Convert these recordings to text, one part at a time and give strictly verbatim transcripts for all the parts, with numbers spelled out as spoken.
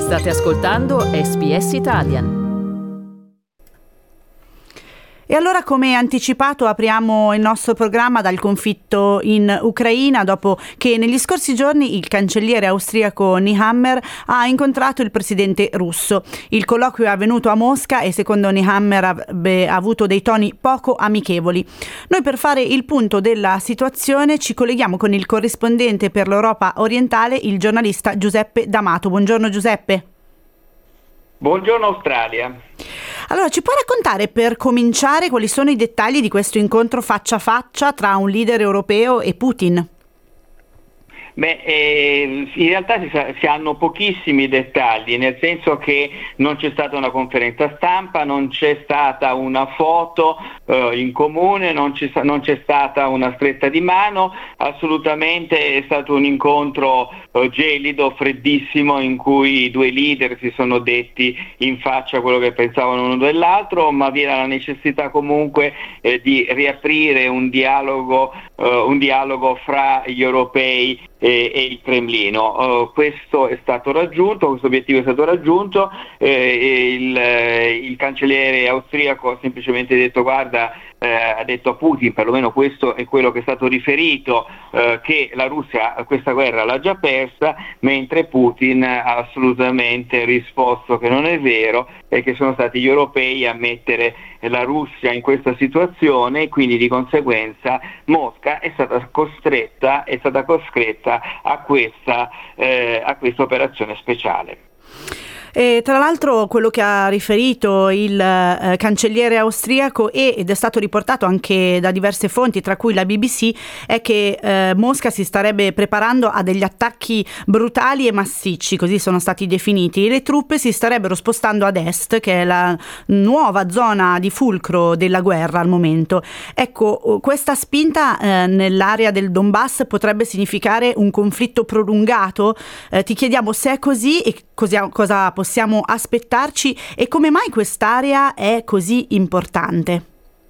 State ascoltando S B S Italian. E allora, come anticipato, apriamo il nostro programma dal conflitto in Ucraina, dopo che negli scorsi giorni il cancelliere austriaco Nehammer ha incontrato il presidente russo. Il colloquio è avvenuto a Mosca e secondo Nehammer ha avuto dei toni poco amichevoli. Noi, per fare il punto della situazione, ci colleghiamo con il corrispondente per l'Europa orientale, il giornalista Giuseppe D'Amato. Buongiorno Giuseppe. Buongiorno Australia. Allora, ci può raccontare, per cominciare, quali sono i dettagli di questo incontro faccia a faccia tra un leader europeo e Putin? Beh, eh, in realtà si, sa, si hanno pochissimi dettagli, nel senso che non c'è stata una conferenza stampa, non c'è stata una foto eh, in comune, non c'è, non c'è stata una stretta di mano, assolutamente è stato un incontro eh, gelido, freddissimo, in cui i due leader si sono detti in faccia quello che pensavano uno dell'altro, ma vi era la necessità comunque eh, di riaprire un dialogo, eh, un dialogo fra gli europei e, e il Cremlino. Uh, questo è stato raggiunto, questo obiettivo è stato raggiunto. Eh, il, il cancelliere austriaco ha semplicemente detto: guarda, eh, ha detto a Putin, perlomeno questo è quello che è stato riferito, eh, che la Russia questa guerra l'ha già persa, mentre Putin ha assolutamente risposto che non è vero e che sono stati gli europei a mettere la Russia in questa situazione, e quindi di conseguenza Mosca è stata costretta è stata costretta a questa eh, a questa operazione speciale. E tra l'altro, quello che ha riferito il eh, cancelliere austriaco, e, ed è stato riportato anche da diverse fonti, tra cui la B B C, è che eh, Mosca si starebbe preparando a degli attacchi brutali e massicci, così sono stati definiti, e le truppe si starebbero spostando ad est, che è la nuova zona di fulcro della guerra al momento. Ecco, questa spinta eh, nell'area del Donbass potrebbe significare un conflitto prolungato. Eh, ti chiediamo se è così e cosa, cosa possiamo aspettarci, e come mai quest'area è così importante?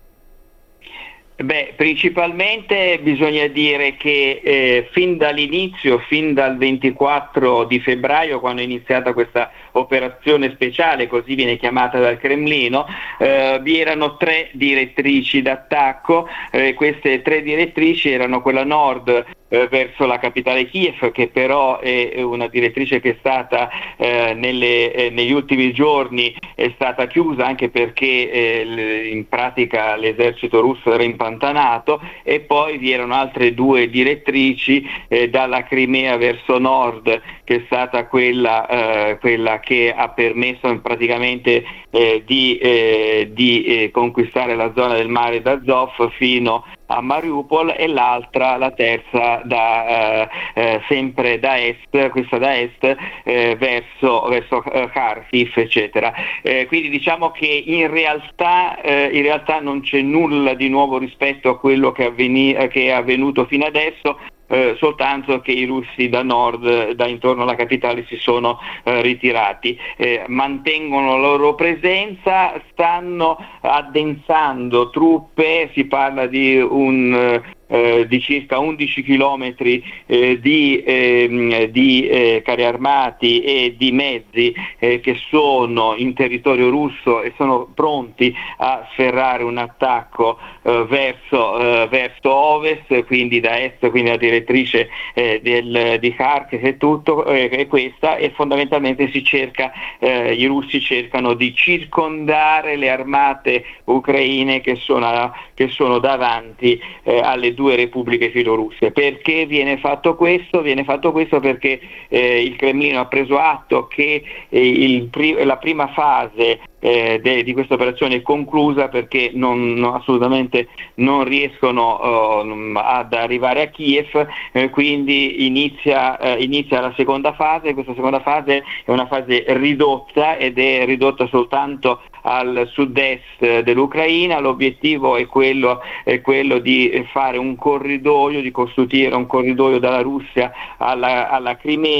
Beh, principalmente bisogna dire che eh, fin dall'inizio, fin dal ventiquattro di febbraio, quando è iniziata questa operazione speciale, così viene chiamata dal Cremlino, eh, vi erano tre direttrici d'attacco. Eh, queste tre direttrici erano quella nord eh, verso la capitale Kiev, che però è una direttrice che è stata eh, nelle, eh, negli ultimi giorni è stata chiusa, anche perché eh, in pratica l'esercito russo era impantanato, e poi vi erano altre due direttrici eh, dalla Crimea verso nord, che è stata quella, eh, quella che ha permesso praticamente eh, di, eh, di eh, conquistare la zona del mare d'Azov fino a Mariupol, e l'altra, la terza, da, eh, eh, sempre da est, questa da est eh, verso, verso eh, Kharkiv, eccetera. Eh, quindi diciamo che in realtà, eh, in realtà non c'è nulla di nuovo rispetto a quello che, avveni- che è avvenuto fino adesso. Eh, soltanto che i russi da nord, da intorno alla capitale, si sono eh, ritirati, eh, mantengono la loro presenza, stanno addensando truppe, si parla di un eh, di circa undici chilometri eh, di, eh, di eh, carri armati e di mezzi eh, che sono in territorio russo e sono pronti a sferrare un attacco eh, verso, eh, verso ovest, quindi da est, quindi la direttrice eh, del, di Kharkiv e tutto, eh, è questa, e fondamentalmente si cerca, eh, i russi cercano di circondare le armate ucraine che sono, che sono davanti eh, alle due repubbliche filorusse. Perché viene fatto questo? Viene fatto questo perché eh, il Cremlino ha preso atto che eh, il pri- la prima fase eh, de- di questa operazione è conclusa, perché non, non, assolutamente non riescono uh, ad arrivare a Kiev, eh, quindi inizia, eh, inizia la seconda fase. Questa seconda fase è una fase ridotta, ed è ridotta soltanto al sud-est dell'Ucraina. L'obiettivo è quello, è quello di fare un corridoio, di costruire un corridoio dalla Russia alla, alla Crimea,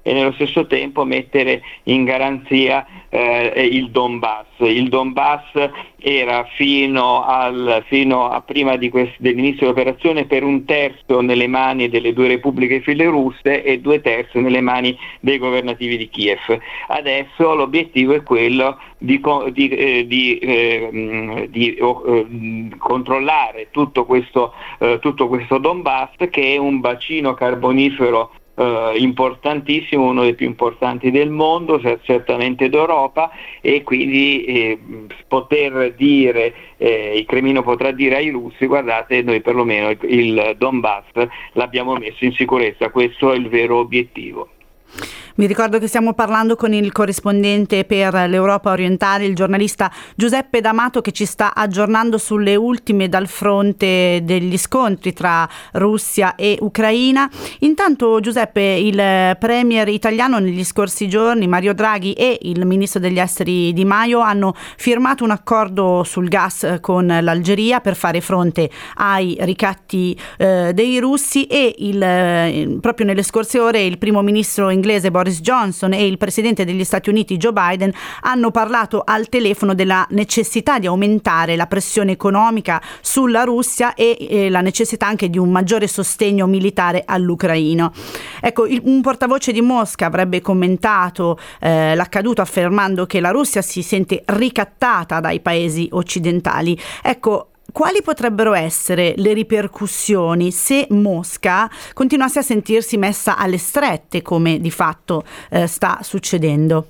e nello stesso tempo mettere in garanzia eh, il Donbass. Il Donbass era fino, al, fino a prima di quest, dell'inizio dell'operazione per un terzo nelle mani delle due repubbliche filorusse e due terzi nelle mani dei governativi di Kiev. Adesso l'obiettivo è quello di, di, eh, di, eh, di eh, controllare tutto questo, eh, tutto questo Donbass, che è un bacino carbonifero Uh, importantissimo, uno dei più importanti del mondo, certamente d'Europa, e quindi eh, poter dire, eh, il Cremlino potrà dire ai russi: guardate, noi perlomeno il, il Donbass l'abbiamo messo in sicurezza, questo è il vero obiettivo. Vi ricordo che stiamo parlando con il corrispondente per l'Europa orientale, il giornalista Giuseppe D'Amato, che ci sta aggiornando sulle ultime dal fronte degli scontri tra Russia e Ucraina. Intanto, Giuseppe, il premier italiano negli scorsi giorni, Mario Draghi, e il ministro degli esteri Di Maio hanno firmato un accordo sul gas con l'Algeria per fare fronte ai ricatti eh, dei russi, e il, eh, proprio nelle scorse ore il primo ministro inglese Boris Johnson e il presidente degli Stati Uniti Joe Biden hanno parlato al telefono della necessità di aumentare la pressione economica sulla Russia e eh, la necessità anche di un maggiore sostegno militare all'Ucraina. Ecco, il, un portavoce di Mosca avrebbe commentato eh, l'accaduto affermando che la Russia si sente ricattata dai paesi occidentali. Ecco, quali potrebbero essere le ripercussioni se Mosca continuasse a sentirsi messa alle strette, come di fatto eh, sta succedendo?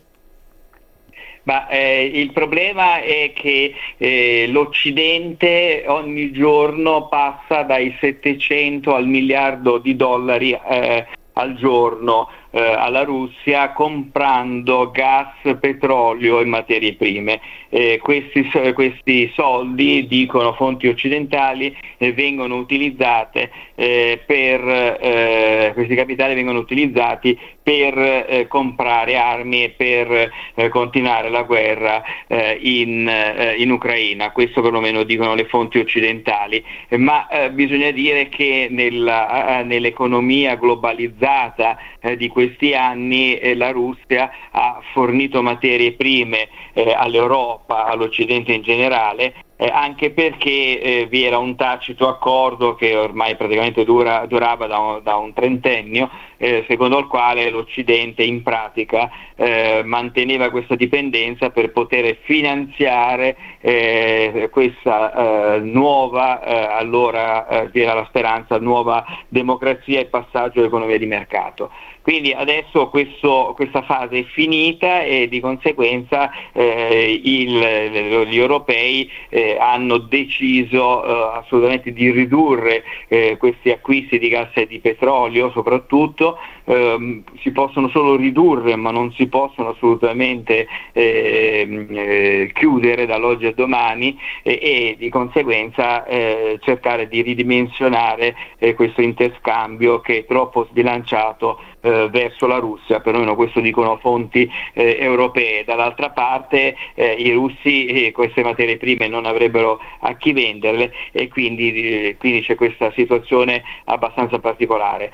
Ma eh, il problema è che eh, l'Occidente ogni giorno passa dai settecento al miliardo di dollari eh, al giorno eh, alla Russia, comprando gas, petrolio e materie prime. Eh, questi, questi soldi, dicono fonti occidentali, eh, vengono utilizzate eh, per eh, questi capitali vengono utilizzati per eh, comprare armi e per eh, continuare la guerra eh, in, eh, in Ucraina. Questo perlomeno dicono le fonti occidentali, eh, ma eh, bisogna dire che nella, eh, nell'economia globalizzata eh, di questi anni eh, la Russia ha fornito materie prime eh, all'Europa, all'Occidente in generale, Eh, anche perché eh, vi era un tacito accordo che ormai praticamente dura, durava da un, da un trentennio, eh, secondo il quale l'Occidente in pratica eh, manteneva questa dipendenza per poter finanziare eh, questa eh, nuova, eh, allora eh, vi era la speranza, nuova democrazia e passaggio all'economia di mercato. Quindi adesso questo, questa fase è finita e di conseguenza eh, il, gli europei eh, hanno deciso eh, assolutamente di ridurre eh, questi acquisti di gas e di petrolio soprattutto. Eh, si possono solo ridurre, ma non si possono assolutamente eh, eh, chiudere dall'oggi al domani, e, e di conseguenza eh, cercare di ridimensionare eh, questo interscambio che è troppo sbilanciato eh, verso la Russia, perlomeno questo dicono fonti eh, europee. Dall'altra parte eh, i russi eh, queste materie prime non avrebbero a chi venderle, e quindi, eh, quindi c'è questa situazione abbastanza particolare.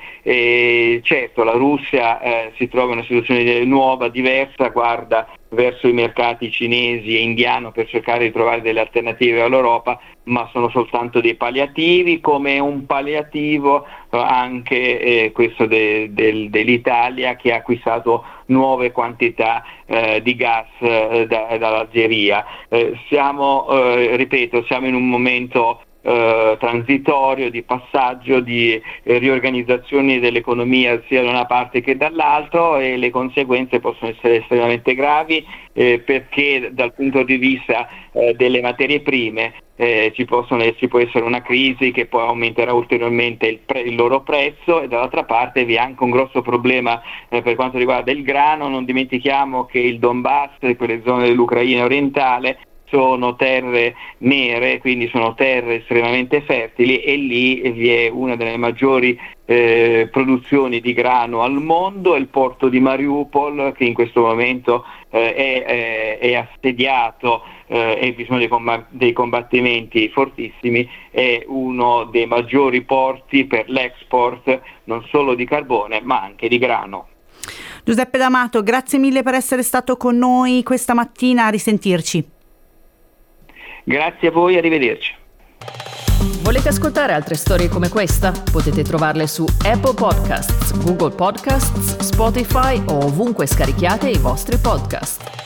E certo, la Russia eh, si trova in una situazione nuova, diversa, guarda verso i mercati cinesi e indiano per cercare di trovare delle alternative all'Europa, ma sono soltanto dei palliativi, come un palliativo eh, anche eh, questo de, de, dell'Italia, che ha acquistato nuove quantità eh, di gas eh, da, dall'Algeria. Eh, siamo, eh, ripeto, siamo in un momento Eh, transitorio, di passaggio, di eh, riorganizzazione dell'economia sia da una parte che dall'altro, e le conseguenze possono essere estremamente gravi eh, perché dal punto di vista eh, delle materie prime eh, ci, possono, ci può essere una crisi che poi aumenterà ulteriormente il, pre- il loro prezzo, e dall'altra parte vi è anche un grosso problema eh, per quanto riguarda il grano. Non dimentichiamo che il Donbass e quelle zone dell'Ucraina orientale sono terre nere, quindi sono terre estremamente fertili, e lì vi è una delle maggiori eh, produzioni di grano al mondo. Il porto di Mariupol, che in questo momento eh, è, è, è assediato eh, e vi sono dei, comb- dei combattimenti fortissimi, è uno dei maggiori porti per l'export non solo di carbone ma anche di grano. Giuseppe D'Amato, grazie mille per essere stato con noi questa mattina, a risentirci. Grazie a voi, arrivederci. Volete ascoltare altre storie come questa? Potete trovarle su Apple Podcasts, Google Podcasts, Spotify o ovunque scarichiate i vostri podcast.